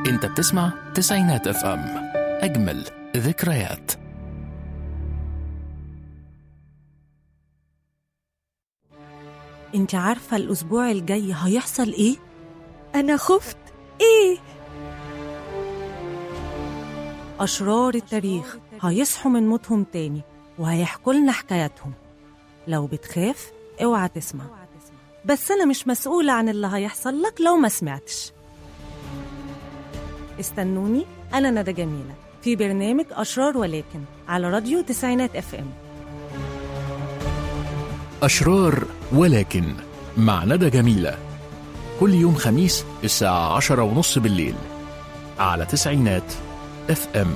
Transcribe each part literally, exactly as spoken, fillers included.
انت بتسمع تسعينات اف ام، اجمل ذكريات. انت عارفة الأسبوع الجاي هيحصل ايه؟ أنا خفت. ايه؟ أشرار التاريخ هيصحوا من موتهم تاني وهيحكوا لنا حكاياتهم. لو بتخاف اوعى تسمع، بس أنا مش مسؤولة عن اللي هيحصل لك لو ما سمعتش. استنوني، أنا ندى جميلة في برنامج أشرار ولكن على راديو تسعينات اف ام. أشرار ولكن مع ندى جميلة، كل يوم خميس الساعة عشرة ونص بالليل على تسعينات اف ام.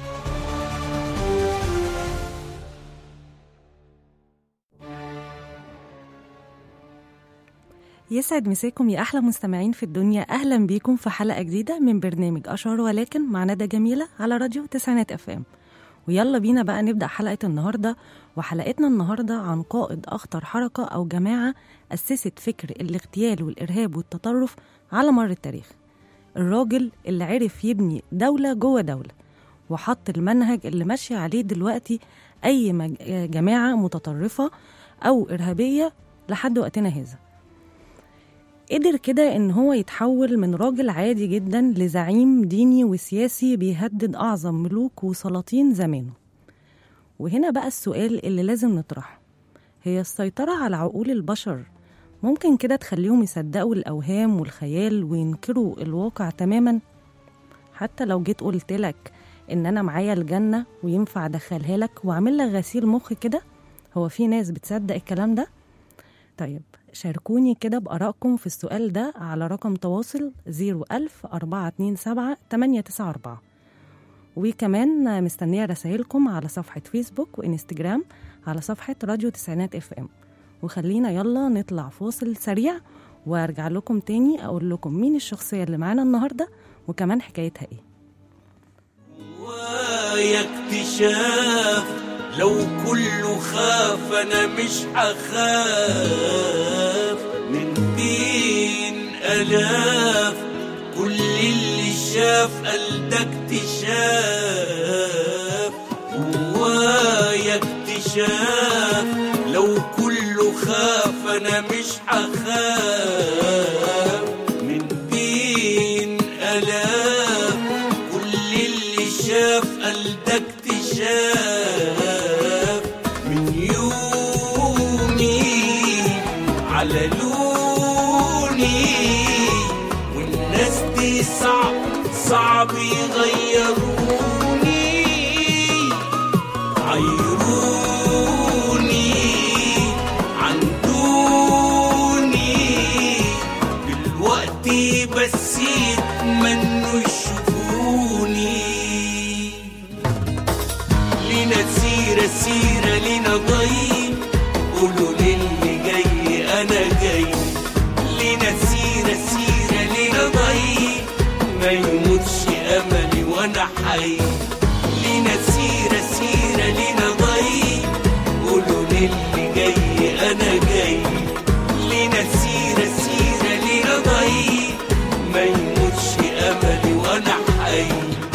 يسعد مساكم يا أحلى مستمعين في الدنيا، أهلا بيكم في حلقة جديدة من برنامج أشرار ولكن مع ندى جميلة على راديو تسعينات اف ام. ويلا بينا بقى نبدأ حلقة النهاردة. وحلقتنا النهاردة عن قائد أخطر حركة أو جماعة أسست فكر الاغتيال والإرهاب والتطرف على مر التاريخ. الراجل اللي عرف يبني دولة جوه دولة وحط المنهج اللي ماشي عليه دلوقتي أي جماعة متطرفة أو إرهابية لحد وقتنا هذا. قدر كده إن هو يتحول من راجل عادي جدا لزعيم ديني وسياسي بيهدد أعظم ملوك وسلاطين زمانه. وهنا بقى السؤال اللي لازم نطرحه، هي السيطرة على عقول البشر ممكن كده تخليهم يصدقوا الأوهام والخيال وينكروا الواقع تماما؟ حتى لو جيت قلت لك إن أنا معايا الجنة وينفع أدخلها لك وأعمل لك غسيل مخ كده، هو في ناس بتصدق الكلام ده؟ طيب شاركوني كده بآرائكم في السؤال ده على رقم تواصل زيرو ألف أربعة اتنين سبعة تمانية تسعة أربعة. وكمان مستنية رسائلكم على صفحة فيسبوك وإنستجرام على صفحة راديو تسعينات اف ام. وخلينا يلا نطلع فاصل سريع وارجع لكم تاني أقول لكم مين الشخصية اللي معانا النهاردة وكمان حكايتها ايه. ويا اكتشاف لو كله خاف أنا مش هخاف من بين ألاف، كل اللي شاف قال ده اكتشاف. ويا اكتشاف لو كله خاف أنا مش هخاف من بين ألاف، كل اللي شاف قال ده اكتشاف. من يومي على لوني والناس دي صعب صعب يغيروني، عيروني عن دوني دلوقتي بس يتمنوا يشوفوني. لينا سيرة سيرة لينا ضي، قولوا للي جاي أنا جاي. لينا سيرة سيرة لينا ضي، ما يموتش أملي وأنا حي. لينا سيرة سيرة لينا ضي، قولوا للي جاي أنا جاي. لينا سيرة سيرة لينا ضي، ما يموتش أملي وأنا حي.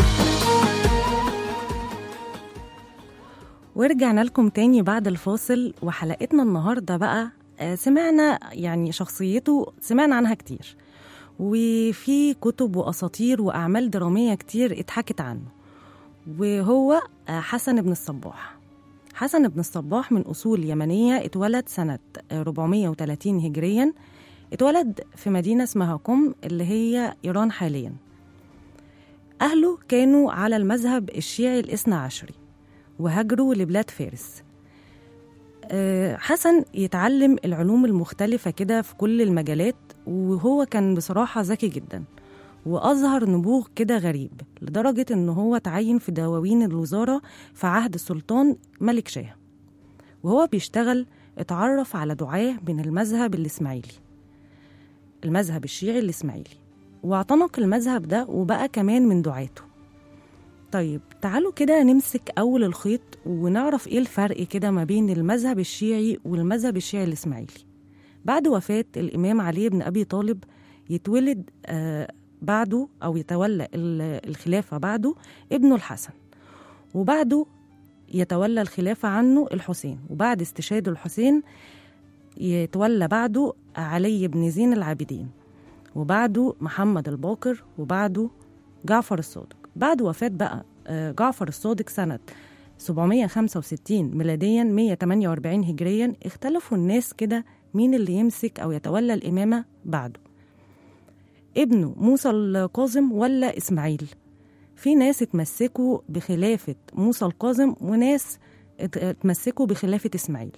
ورجعنا لكم تاني بعد الفاصل. وحلقتنا النهاردة بقى سمعنا يعني شخصيته سمعنا عنها كتير، وفي كتب وأساطير وأعمال درامية كتير اتحكت عنه، وهو حسن بن الصباح. حسن بن الصباح من أصول يمنية، اتولد سنة أربعمية وتلاتين هجريا. اتولد في مدينة اسمها قم اللي هي إيران حاليا. أهله كانوا على المذهب الشيعي الاثنى عشري وهاجروا لبلاد فارس. حسن يتعلم العلوم المختلفة كده في كل المجالات، وهو كان بصراحة ذكي جدا وأظهر نبوغ كده غريب لدرجة أنه هو تعين في دواوين الوزارة في عهد السلطان ملك شاه. وهو بيشتغل اتعرف على دعاة من المذهب الإسماعيلي، المذهب الشيعي الإسماعيلي، واعتنق المذهب ده وبقى كمان من دعاته. طيب تعالوا كده نمسك أول الخيط ونعرف إيه الفرق كده ما بين المذهب الشيعي والمذهب الشيعي الإسماعيلي. بعد وفاة الإمام علي بن أبي طالب يتولد بعده أو يتولى الخلافة بعده ابنه الحسن، وبعده يتولى الخلافة عنه الحسين، وبعد استشهاد الحسين يتولى بعده علي بن زين العابدين، وبعده محمد الباقر، وبعده جعفر الصادق. بعد وفاة بقى جعفر الصادق سنة سبعمية وخمسة وستين ميلاديا مية وتمانية وأربعين هجريا اختلفوا الناس كده مين اللي يمسك أو يتولى الإمامة بعده، ابنه موسى الكاظم ولا إسماعيل. في ناس اتمسكوا بخلافة موسى الكاظم وناس اتمسكوا بخلافة إسماعيل،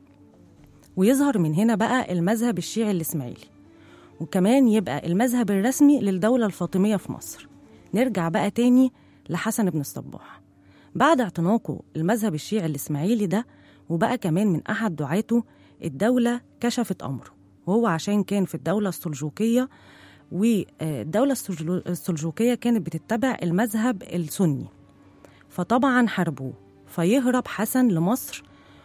ويظهر من هنا بقى المذهب الشيعي الإسماعيلي، وكمان يبقى المذهب الرسمي للدولة الفاطمية في مصر. نرجع بقى تاني لحسن بن الصباح. بعد اعتناقه المذهب الشيعي الإسماعيلي ده وبقى كمان من أحد دعاته، الدولة كشفت أمره، وهو عشان كان في الدولة السلجوقية، والدولة السلجوقية كانت بتتبع المذهب السني، فطبعا حاربوه، فيهرب حسن لمصر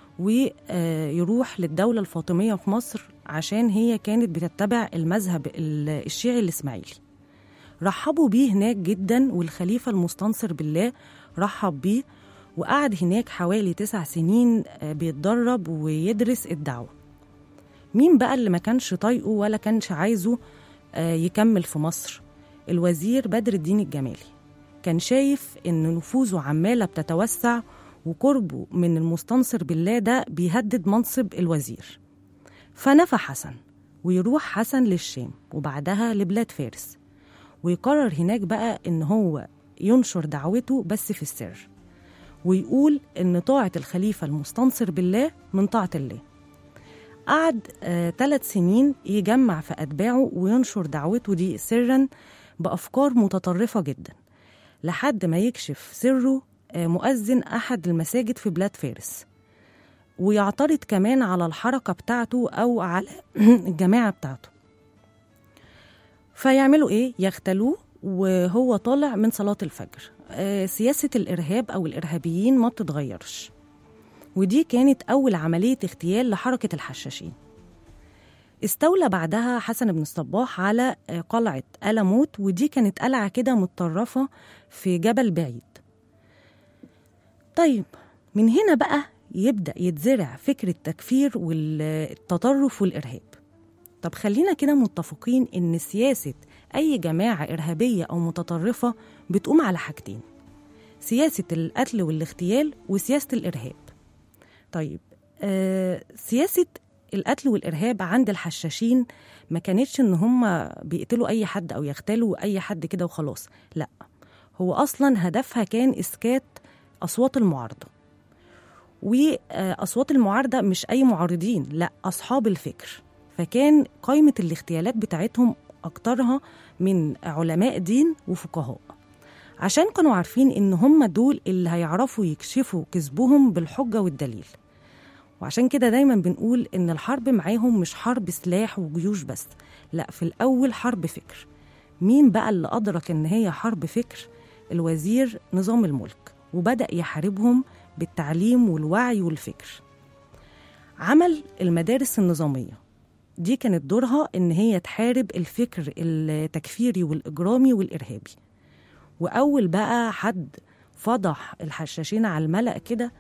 ويروح للدولة الفاطمية في مصر عشان هي كانت بتتبع المذهب الشيعي الإسماعيلي. رحبوا بيه هناك جدا، والخليفة المستنصر بالله رحب بيه، وقعد هناك حوالي تسع سنين بيتدرب ويدرس الدعوة. مين بقى اللي ما كانش طايقه ولا كانش عايزه يكمل في مصر؟ الوزير بدر الدين الجمالي. كان شايف إن نفوذه عمالة بتتوسع، وقربه من المستنصر بالله ده بيهدد منصب الوزير، فنفى حسن ويروح حسن للشام وبعدها لبلاد فارس، ويقرر هناك بقى إن هو ينشر دعوته بس في السر، ويقول إن طاعة الخليفة المستنصر بالله من طاعة الله. قعد آه ثلاث سنين يجمع في أتباعه وينشر دعوته دي سرا بأفكار متطرفة جدا، لحد ما يكشف سره آه مؤذن أحد المساجد في بلاد فارس، ويعترض كمان على الحركة بتاعته أو على الجماعة بتاعته. فيعملوا إيه؟ يغتالوه وهو طالع من صلاة الفجر. آه سياسة الإرهاب أو الإرهابيين ما بتتغيرش، ودي كانت أول عملية اغتيال لحركة الحشاشين. استولى بعدها حسن بن الصباح على قلعة ألموت، ودي كانت قلعة كده متطرفة في جبل بعيد. طيب من هنا بقى يبدأ يتزرع فكرة التكفير والتطرف والإرهاب. طب خلينا كده متفقين إن سياسة أي جماعة إرهابية أو متطرفة بتقوم على حاجتين: سياسة القتل والاغتيال وسياسة الإرهاب. طيب آه سياسة القتل والإرهاب عند الحشاشين ما كانتش إن هم بيقتلوا أي حد أو يغتالوا أي حد كده وخلاص، لأ، هو أصلا هدفها كان إسكات أصوات المعارضة. وأصوات المعارضة مش أي معارضين، لأ، أصحاب الفكر. فكان قائمة الاغتيالات بتاعتهم أكترها من علماء دين وفقهاء، عشان كانوا عارفين إن هم دول اللي هيعرفوا يكشفوا كذبهم بالحجة والدليل. وعشان كده دايما بنقول إن الحرب معاهم مش حرب سلاح وجيوش بس، لأ، في الأول حرب فكر. مين بقى اللي أدرك إن هي حرب فكر؟ الوزير نظام الملك، وبدأ يحاربهم بالتعليم والوعي والفكر. عمل المدارس النظامية، دي كانت دورها إن هي تحارب الفكر التكفيري والإجرامي والإرهابي. وأول بقى حد فضح الحشاشين على الملأ كده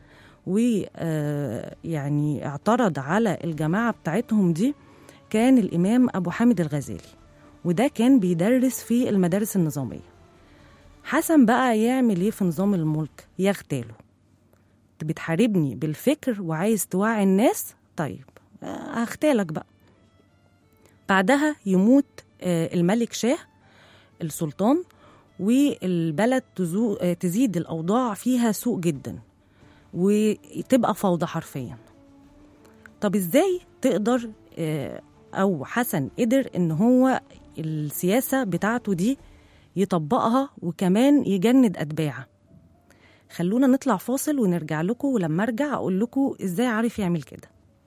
ويعني اعترض على الجماعة بتاعتهم دي كان الإمام أبو حامد الغزالي، وده كان بيدرس في المدارس النظامية. حسن بقى يعمل إيه في نظام الملك؟ يغتاله. بتحاربني بالفكر وعايز توعي الناس؟ طيب هغتالك بقى. بعدها يموت الملك شاه السلطان، والبلد تزيد الأوضاع فيها سوء جدا وتبقى فوضى حرفيا. طب إزاي تقدر أو حسن قدر إن هو السياسة بتاعته دي يطبقها وكمان يجند أتباعه؟ خلونا نطلع فاصل ونرجع لكم، ولما أرجع أقول لكم إزاي عارف يعمل كده.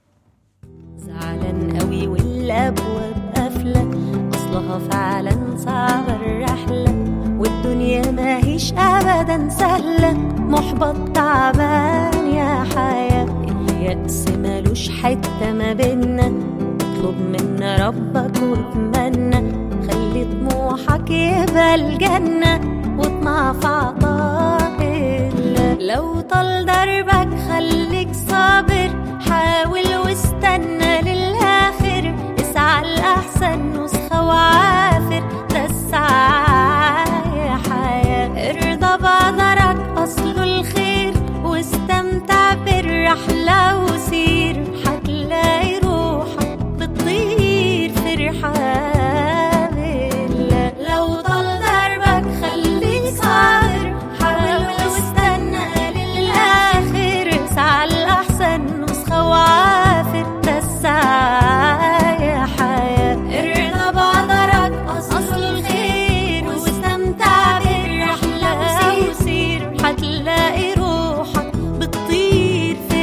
زعلان قوي والأبواب قافلة، أصلها فعلا صعبة الرحلة، والدنيا ماهيش أبدا سهلة، محبط تعبان يا حياة، اليأس مالوش حتة ما بينا، اطلب من ربك واتمنى، خلي خلي طموحك يبقى الجنة واطمع في عطاء الله. لو طال دربك خليك صابر، حاول واستنى للآخر، اسعى الأحسن نسخة وعافر، ده السعي حياة. ارضى بقدرك أصل الخير، واستمتع بالرحلة وسير، هتلاقي روحك بتطير في رحاب الله. لو طال دربك خليك صابر، حاول واستنى للآخر، اسعى الأحسن نسخة وعافر، ده السعي حياة. ارضى بقدرك أصل الخير، واستمتع بالرحلة وسير، هتلاقي روحك بتطير في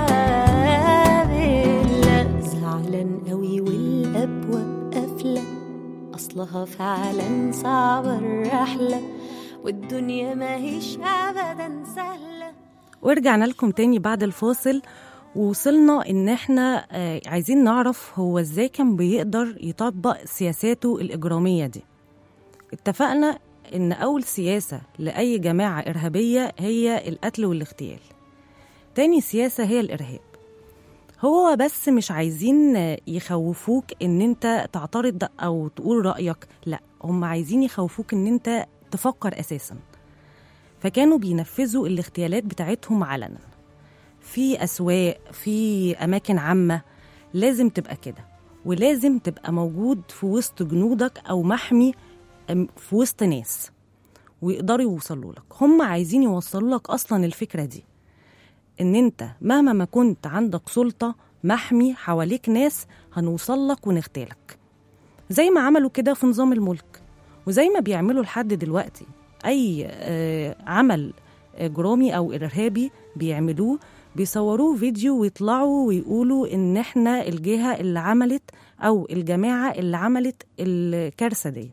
رحاب الله. زعلان قوي والأبواب قافلة، أصلها فعلا صعبة الرحلة، والدنيا ما هيش أبدا سهلة. ورجعنا لكم تاني بعد الفاصل، ووصلنا إن إحنا آه عايزين نعرف هو إزاي كان بيقدر يطبق سياساته الإجرامية دي. اتفقنا إن أول سياسة لأي جماعة إرهابية هي القتل والاغتيال. تاني سياسة هي الإرهاب. هو بس مش عايزين يخوفوك إن أنت تعترض أو تقول رأيك، لأ، هم عايزين يخوفوك إن أنت تفكر أساساً. فكانوا بينفذوا الاغتيالات بتاعتهم علنا في أسواق، في أماكن عامة. لازم تبقى كده، ولازم تبقى موجود في وسط جنودك أو محمي في وسط ناس ويقدروا يوصلوا لك. هم عايزين يوصلوا لك أصلا الفكرة دي، إن أنت مهما ما كنت عندك سلطة محمي حواليك ناس هنوصل لك ونغتالك، زي ما عملوا كده في نظام الملك، وزي ما بيعملوا لحد دلوقتي. أي عمل جرامي أو إرهابي بيعملوه بيصوروه فيديو ويطلعوا ويقولوا إن إحنا الجهة اللي عملت أو الجماعة اللي عملت الكارثة ديت.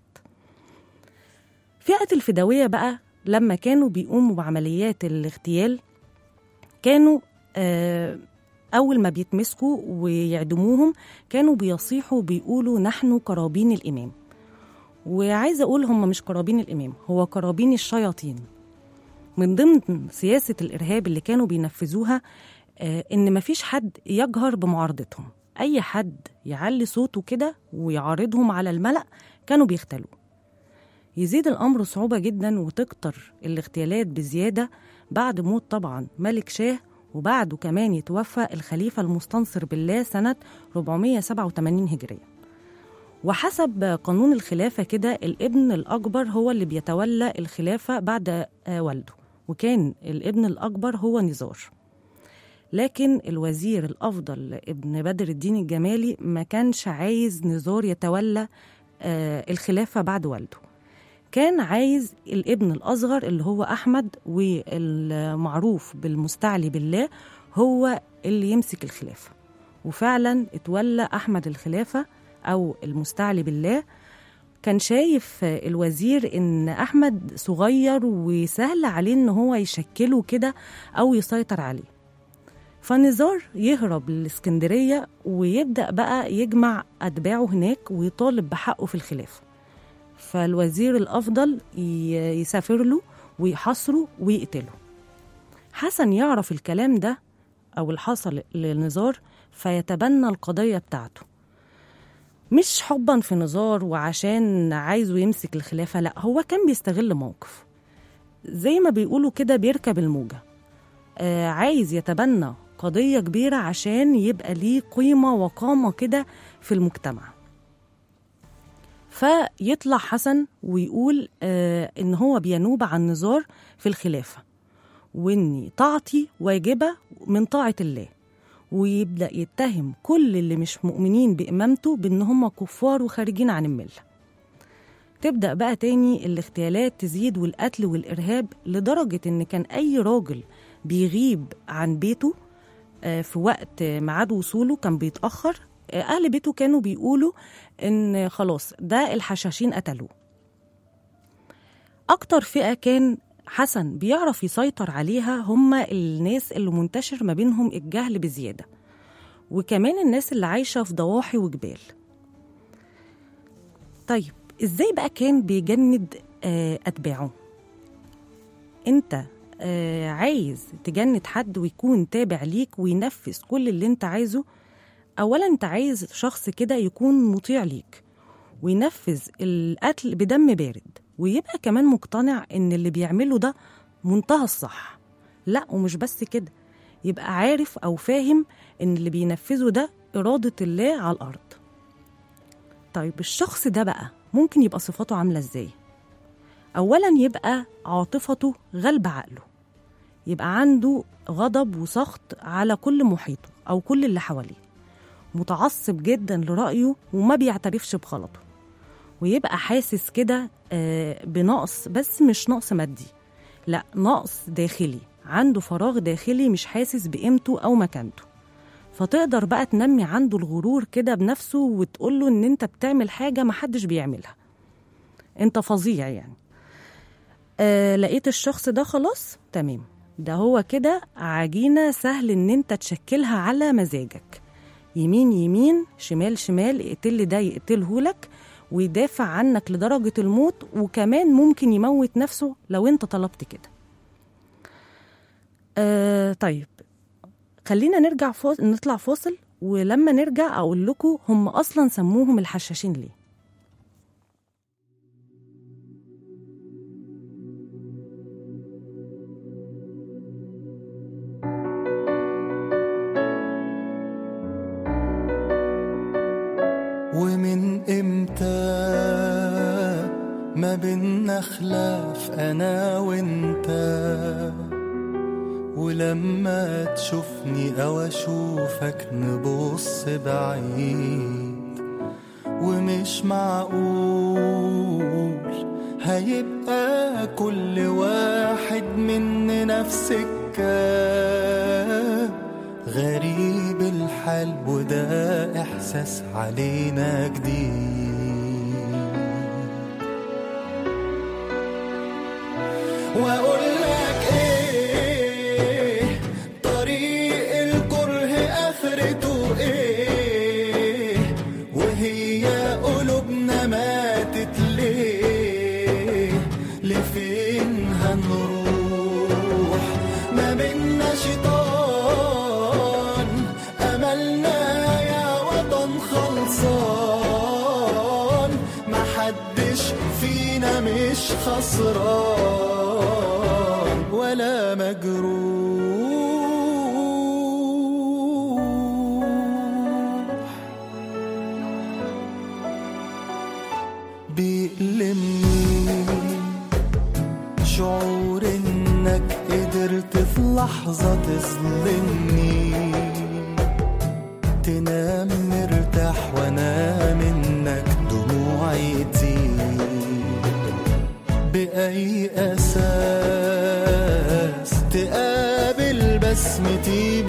فئة الفدوية بقى لما كانوا بيقوموا بعمليات الاغتيال، كانوا أول ما بيتمسكوا ويعدموهم كانوا بيصيحوا بيقولوا نحن قرابين الإمام. وعايزة أقول هم مش قرابين الإمام، هو قرابين الشياطين. من ضمن سياسة الإرهاب اللي كانوا بينفذوها إن مفيش حد يجهر بمعارضتهم. أي حد يعلي صوته كده ويعارضهم على الملأ كانوا بيختلوا. يزيد الأمر صعوبة جدا وتكتر الاغتيالات بزيادة بعد موت طبعا ملك شاه، وبعده كمان يتوفى الخليفة المستنصر بالله سنة أربعمية وسبعة وثمانين هجرية. وحسب قانون الخلافة كده الابن الأكبر هو اللي بيتولى الخلافة بعد والده، وكان الابن الأكبر هو نزار. لكن الوزير الأفضل ابن بدر الدين الجمالي ما كانش عايز نزار يتولى الخلافة بعد والده، كان عايز الابن الأصغر اللي هو أحمد، والمعروف بالمستعلي بالله هو اللي يمسك الخلافة. وفعلا اتولى أحمد الخلافة أو المستعلي بالله. كان شايف الوزير إن أحمد صغير وسهل عليه إن هو يشكله كده أو يسيطر عليه، فنزار يهرب للإسكندرية ويبدأ بقى يجمع أتباعه هناك ويطالب بحقه في الخلافة. فالوزير الأفضل يسافر له ويحاصره ويقتله. حسن يعرف الكلام ده أو الحصل لنزار فيتبنى القضية بتاعته، مش حبا في نزار وعشان عايزه يمسك الخلافة، لا، هو كان بيستغل موقف زي ما بيقولوا كده بيركب الموجة. آه عايز يتبنى قضية كبيرة عشان يبقى ليه قيمة وقامة كده في المجتمع. فيطلع حسن ويقول آه إن هو بينوب عن نزار في الخلافة، وإني طاعتي واجبة من طاعة الله، ويبدأ يتهم كل اللي مش مؤمنين بإمامته بأن هم كفار وخارجين عن الملة. تبدأ بقى تاني الاغتيالات تزيد والقتل والإرهاب، لدرجة إن كان أي راجل بيغيب عن بيته في وقت ميعاد وصوله كان بيتأخر، أهل بيته كانوا بيقولوا إن خلاص ده الحشاشين قتلوه. أكتر فئة كان حسن بيعرف يسيطر عليها هم الناس اللي منتشر ما بينهم الجهل بزيادة، وكمان الناس اللي عايشة في ضواحي وجبال. طيب إزاي بقى كان بيجند آه أتباعه؟ أنت آه عايز تجند حد ويكون تابع ليك وينفذ كل اللي أنت عايزه؟ أولا أنت عايز شخص كده يكون مطيع ليك وينفذ القتل بدم بارد، ويبقى كمان مقتنع إن اللي بيعمله ده منتهى الصح. لا، ومش بس كده، يبقى عارف أو فاهم إن اللي بينفذه ده إرادة الله على الأرض. طيب الشخص ده بقى ممكن يبقى صفاته عاملة إزاي؟ أولاً يبقى عاطفته غالبة عقله، يبقى عنده غضب وسخط على كل محيطه أو كل اللي حواليه، متعصب جداً لرأيه وما بيعترفش بغلطه، ويبقى حاسس كده بنقص، بس مش نقص مادي، لا، نقص داخلي، عنده فراغ داخلي مش حاسس بقيمته أو مكانته. فتقدر بقى تنمي عنده الغرور كده بنفسه وتقوله إن أنت بتعمل حاجة محدش بيعملها، أنت فظيع يعني. آه لقيت الشخص ده خلاص تمام، ده هو كده عجينة سهل إن أنت تشكلها على مزاجك، يمين يمين شمال شمال، اقتل ده يقتله لك ويدافع عنك لدرجة الموت، وكمان ممكن يموت نفسه لو أنت طلبت كده. آه طيب خلينا نرجع فاصل، نطلع فاصل، ولما نرجع أقول لكم هم أصلا سموهم الحشاشين ليه. ومن امتى ما بينا خلاف انا وانت، ولما تشوفني او اشوفك نبص بعيد، ومش معقول هيبقى كل واحد مننا في سكة، غريب الحال وده احساس علينا جديد. واقول لك ايه، طريق الكره اخرته ايه، وهي قلوبنا ماتت ليه، لفين هنروح ما بينا شيطان، املنا يا وطن خلصان، محدش فينا مش خسران ولا مجروح. بيألمني شعور انك قدرت في لحظة تظلمني، تنام مرتاح وانا منك دموعي تزيد، بأي أساس تقابل بسمتي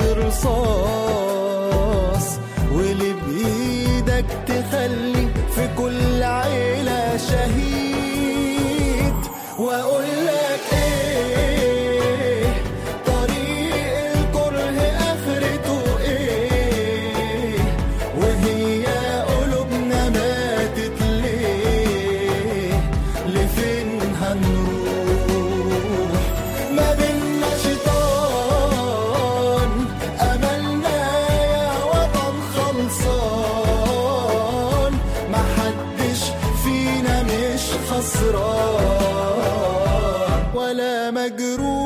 برصاص، واللي بإيدك تخلي في كل عيلة شهيد. وأقول لك إيه، طريق الكره آخرته إيه، وهي قلوبنا ماتت ليه، لفين هنروح ما بينا شيطان، أملنا يا وطن خلصان، محدش فينا مش خسران ولا مجروح.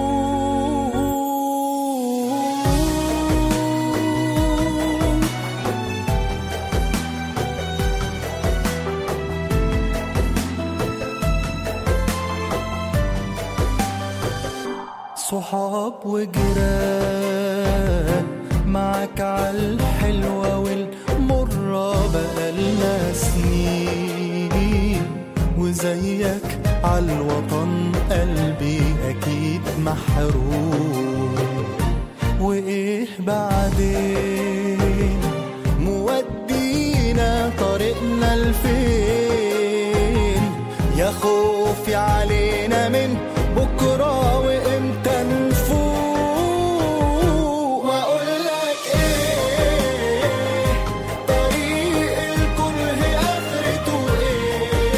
صحاب وجيران معاك عالحلوة والمرة بقالنا سنين، وزيك عالوطن قلبي أكيد محروم. وإيه بعدين مودينا طريقنا لفين، يا خوفي علينا من بكرة وإمتى نفوق. وأقول لك إيه، طريق الكره آخرته إيه،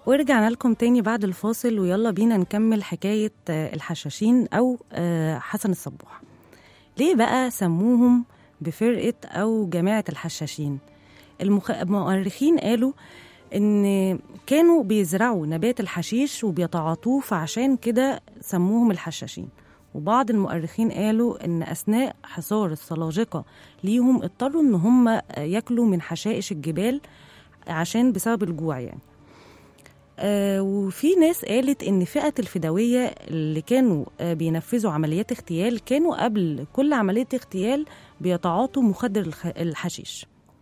ورجعنا لكم تاني بعد الفاصل، ويلا بينا نكمل حكاية الحشاشين أو حسن الصباح. ليه بقى سموهم بفرقة أو جماعة الحشاشين؟ المخ... المؤرخين قالوا إن كانوا بيزرعوا نبات الحشيش وبيتعاطوه، فعشان كده سموهم الحشاشين. وبعض المؤرخين قالوا إن أثناء حصار السلاجقة ليهم اضطروا إن هم يأكلوا من حشائش الجبال عشان بسبب الجوع يعني. آه وفي ناس قالت إن فئة الفدوية اللي كانوا آه بينفذوا عمليات اغتيال كانوا قبل كل عملية اغتيال بيتعاطوا مخدر الحشيش.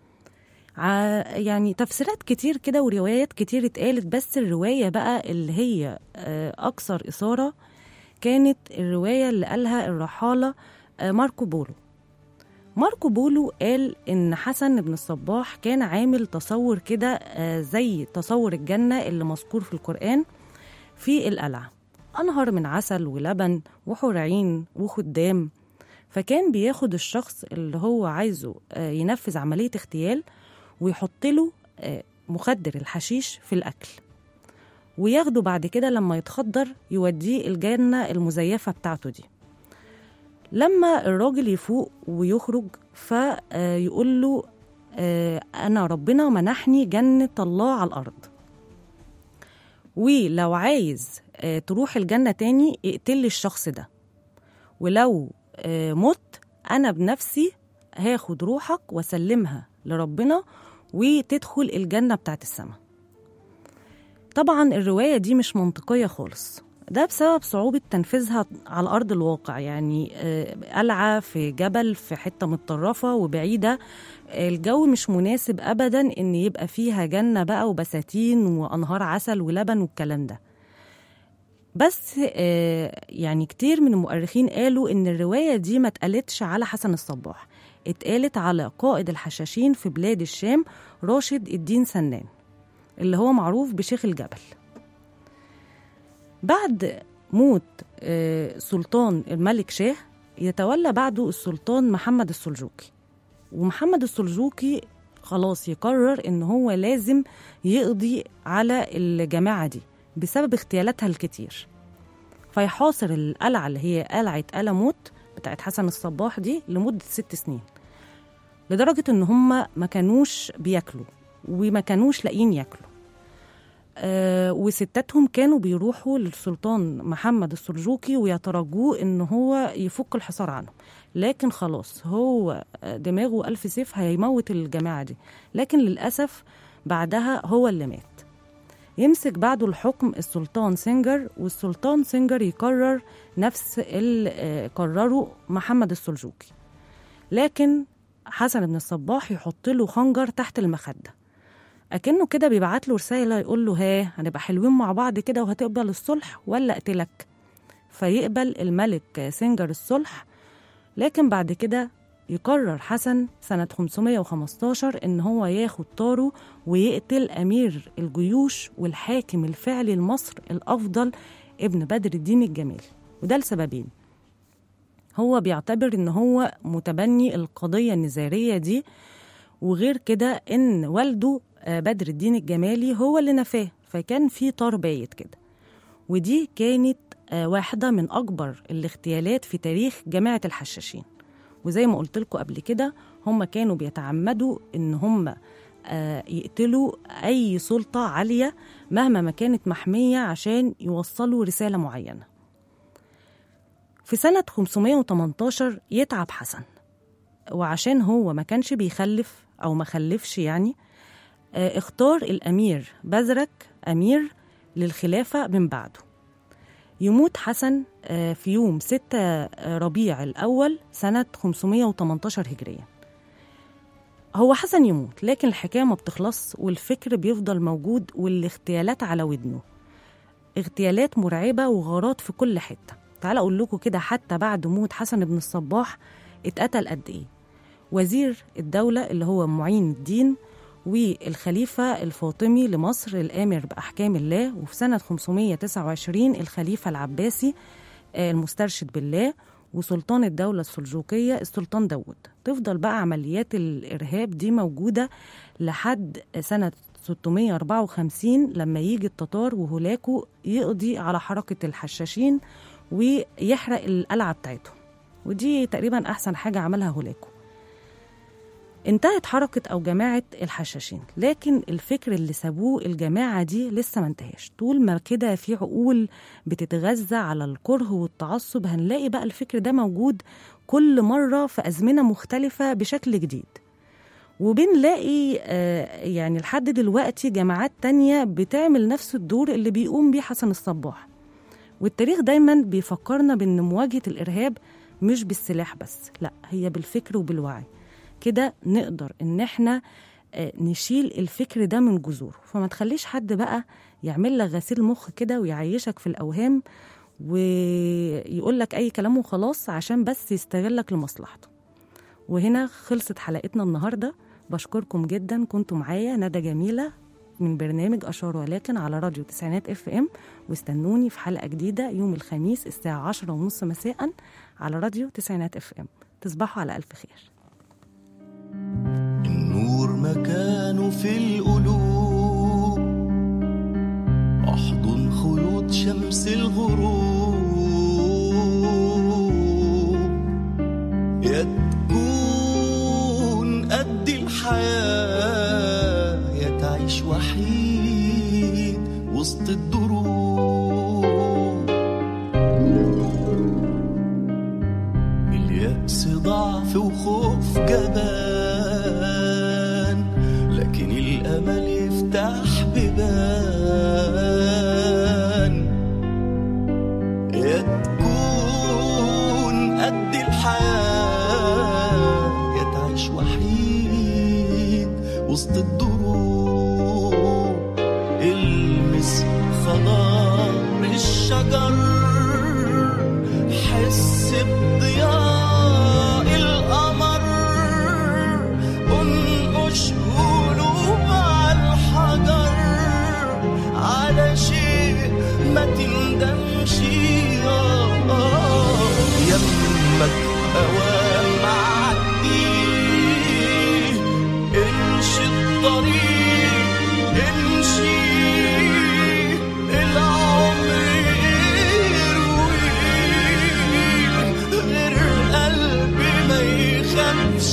يعني تفسيرات كتير كده وروايات كتير اتقالت، بس الرواية بقى اللي هي آه أكثر إثارة كانت الرواية اللي قالها الرحالة آه ماركو بولو. ماركو بولو قال إن حسن بن الصباح كان عامل تصور كده زي تصور الجنة اللي مذكور في القرآن في القلعة، أنهر من عسل ولبن وحور عين وخدام. فكان بياخد الشخص اللي هو عايزه ينفذ عملية اغتيال ويحط له مخدر الحشيش في الأكل، وياخده بعد كده لما يتخدر يوديه الجنة المزيفة بتاعته دي. لما الراجل يفوق ويخرج فيقول له أنا ربنا منحني جنة الله على الأرض، ولو عايز تروح الجنة تاني اقتل الشخص ده، ولو مت أنا بنفسي هاخد روحك وسلمها لربنا وتدخل الجنة بتاعت السماء. طبعا الرواية دي مش منطقية خالص، ده بسبب صعوبة تنفيذها على أرض الواقع. يعني قلعة في جبل في حتة متطرفة وبعيدة، الجو مش مناسب أبدا إن يبقى فيها جنة بقى وبساتين وأنهار عسل ولبن والكلام ده. بس يعني كتير من المؤرخين قالوا إن الرواية دي ما اتقالتش على حسن الصباح، اتقالت على قائد الحشاشين في بلاد الشام راشد الدين سنان اللي هو معروف بشيخ الجبل. بعد موت سلطان الملك شاه يتولى بعده السلطان محمد السلجوقي، ومحمد السلجوقي خلاص يقرر إن هو لازم يقضي على الجماعة دي بسبب اغتيالاتها الكتير، فيحاصر القلعة اللي هي قلعة آلموت بتاعت حسن الصباح دي لمدة ست سنين، لدرجة إن هم ما كانوش بياكلوا وما كانوش لاقيين ياكلوا. آه وستاتهم كانوا بيروحوا للسلطان محمد السلجوقي ويترجوه إن هو يفك الحصار عنه، لكن خلاص هو دماغه ألف سيف هيموت الجماعة دي، لكن للأسف بعدها هو اللي مات. يمسك بعده الحكم السلطان سنجر، والسلطان سنجر يقرر نفس اللي قرره محمد السلجوقي، لكن حسن بن الصباح يحط له خنجر تحت المخدة، أكنه كده بيبعت له رسالة يقول له ها هنبقى حلوين مع بعض كده وهتقبل الصلح ولا أقتلك؟ فيقبل الملك سنجر الصلح، لكن بعد كده يقرر حسن سنة خمسمية وخمستاشر إن هو ياخد طاره ويقتل أمير الجيوش والحاكم الفعلي لمصر الأفضل ابن بدر الدين الجمالي، وده لسببين. هو بيعتبر إن هو متبني القضية النزارية دي، وغير كده إن والده بدر الدين الجمالي هو اللي نفاه، فكان في طار بايت كده. ودي كانت واحدة من أكبر الاغتيالات في تاريخ جماعة الحشاشين، وزي ما قلت لكم قبل كده هم كانوا بيتعمدوا إن هم يقتلوا أي سلطة عالية مهما ما كانت محمية عشان يوصلوا رسالة معينة. في سنة خمسمية وتمنتاشر يتعب حسن، وعشان هو ما كانش بيخلف أو ما خلفش يعني، اختار الأمير بزرك أمير للخلافة من بعده. يموت حسن في يوم ستة ربيع الأول سنة خمسمية وتمنتاشر هجرية. هو حسن يموت، لكن الحكاية ما بتخلص والفكر بيفضل موجود، والاغتيالات على ودنه، اغتيالات مرعبة وغارات في كل حتة. تعال أقول لكم كده، حتى بعد موت حسن بن الصباح اتقتل قد إيه؟ وزير الدولة اللي هو معين الدين، والخليفة الفاطمي لمصر الآمر بأحكام الله، وفي سنة خمسمية وتسعة وعشرين الخليفة العباسي المسترشد بالله، وسلطان الدولة السلجوقية السلطان داود. تفضل بقى عمليات الإرهاب دي موجودة لحد سنة ستمية وأربعة وخمسين لما يجي التتار وهولاكو يقضي على حركة الحشاشين ويحرق القلعة بتاعتهم، ودي تقريبا أحسن حاجة عملها هولاكو. انتهت حركة أو جماعة الحشاشين، لكن الفكر اللي سابوه الجماعة دي لسه ما انتهاش. طول ما كده في عقول بتتغذى على الكره والتعصب، هنلاقي بقى الفكر ده موجود كل مرة في أزمنة مختلفة بشكل جديد. وبنلاقي آه يعني لحد دلوقتي جماعات تانية بتعمل نفس الدور اللي بيقوم بيه حسن الصباح. والتاريخ دايما بيفكرنا بأن مواجهة الإرهاب مش بالسلاح بس، لا، هي بالفكر وبالوعي. كده نقدر ان احنا نشيل الفكر ده من جذوره. فما تخليش حد بقى يعمل لك غسيل مخ كده ويعيشك في الأوهام ويقول لك أي كلام وخلاص عشان بس يستغلك لمصلحته. وهنا خلصت حلقتنا النهاردة. بشكركم جدا، كنتوا معايا ندى جميلة من برنامج أشار ولكن على راديو تسعينات اف ام، واستنوني في حلقة جديدة يوم الخميس الساعة عشرة ونص مساء على راديو تسعينات اف ام. تصبحوا على ألف خير. النور مكانه في القلوب، أحضن خيوط شمس الغروب، يا تكون قد الحياة يا تعيش وحيد وسط الدروب. اليأس ضعف وخوف جبان، لكن الأمل يفتح بيبان. يا تكون قد الحياة يا تعيش وحيد وسط الدروب. المس خضار الشجر، حس بضياء القمر، انقش قلوب على الحجر على شيء ما تندمش. يمك اوام معدي، امشي الطريق امشي، العمر يروي غير قلبي ما يخافش.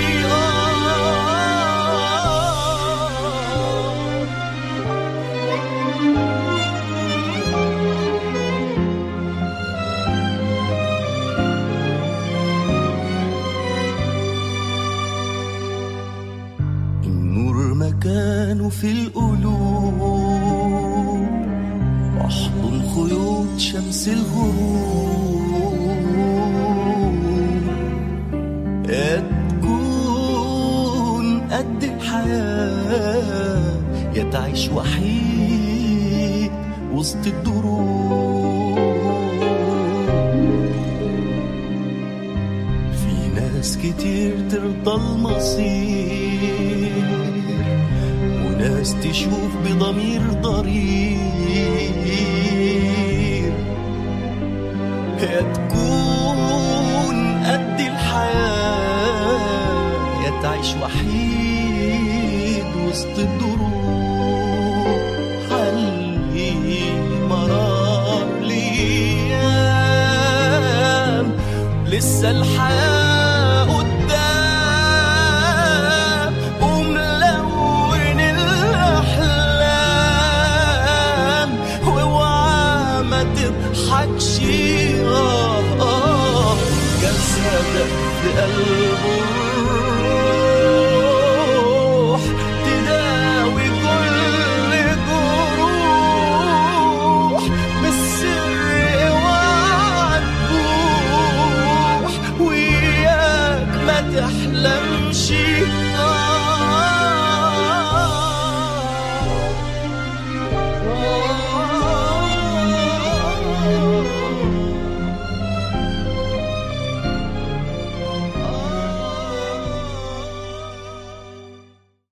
مكانه في القلوب، أحضن خيوط شمس الغروب، يا تكون قد الحياة يا تعيش وحيد وسط الدروب. في ناس كتير ترضى المصير، ناس تشوف بضمير ضرير. يا تكون قد الحياة يا تعيش وحيد وسط الدروب. حلي مرار ليام لسه الحياة